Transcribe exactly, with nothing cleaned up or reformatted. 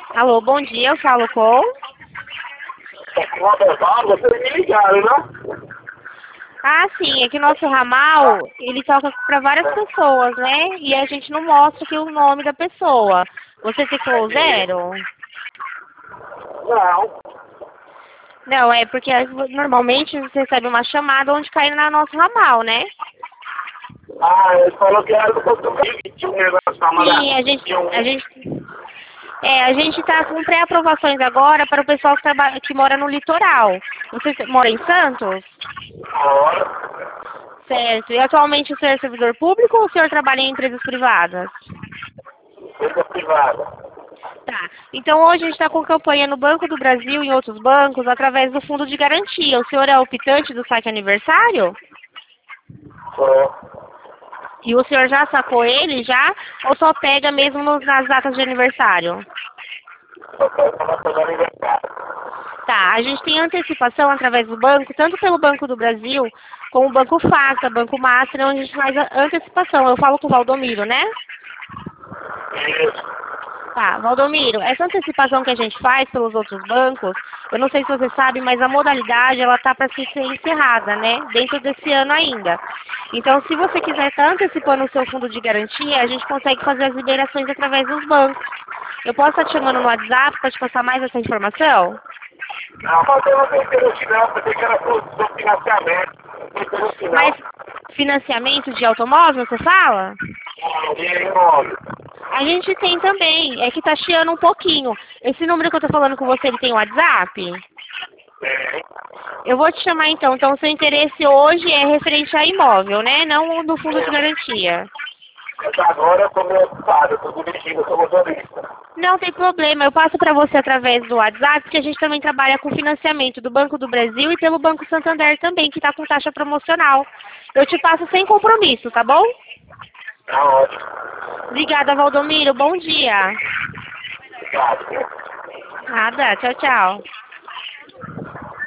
Alô, bom dia, eu falo com... Vocês me ligaram, não? Ah, sim, é que o nosso ramal, ele toca para várias pessoas, né? E a gente não mostra aqui o nome da pessoa. Você ficou zero? Não. Não, é porque as- normalmente você recebe uma chamada onde cai na nosso ramal, né? Ah, ele falou que era do Português, que tinha um negócio pra mandar. Sim, a gente, Tinha um... a gente, é, a gente está com pré-aprovações agora para o pessoal que, trabalha, que mora no litoral. Você mora em Santos? Hora. Certo. E atualmente o senhor é servidor público ou o senhor trabalha em empresas privadas? Coisa privada. Tá. Então hoje a gente está com campanha no Banco do Brasil e em outros bancos através do fundo de garantia. O senhor é optante do saque aniversário? Só. E o senhor já sacou ele já? Ou só pega mesmo nos- nas datas de aniversário? Só quero falar sobre aniversário. Tá, a gente tem antecipação através do banco, tanto pelo Banco do Brasil, como o Banco Faca, Banco Master, onde a gente faz a antecipação. Eu falo com o Valdomiro, né? Isso. Tá, Valdomiro, essa antecipação que a gente faz pelos outros bancos, eu não sei se você sabe, mas a modalidade ela tá para ser encerrada, né? Dentro desse ano ainda. Então, se você quiser estar antecipando o seu fundo de garantia, a gente consegue fazer as liberações através dos bancos. Eu posso estar te chamando no WhatsApp para te passar mais essa informação? Não, mas eu não tenho interesse não, pensei que era por por financiamento. Não tem interesse Mas não. financiamento de automóvel, você fala? Ah, dinheiro imóvel. A gente tem também, é que tá chiando um pouquinho. Esse número que eu tô falando com você, ele tem WhatsApp? Tem. Eu vou te chamar então. Então, seu interesse hoje é referente a imóvel, né? Não no fundo de garantia. Mas agora eu tô meio ocupado, eu tô dirigindo, eu sou motorista. Não tem problema. Eu passo para você através do WhatsApp, porque a gente também trabalha com financiamento do Banco do Brasil e pelo Banco Santander também, que está com taxa promocional. Eu te passo sem compromisso, tá bom? Tá ótimo. Obrigada, Valdomiro. Bom dia. Obrigado. Nada. Tchau, tchau.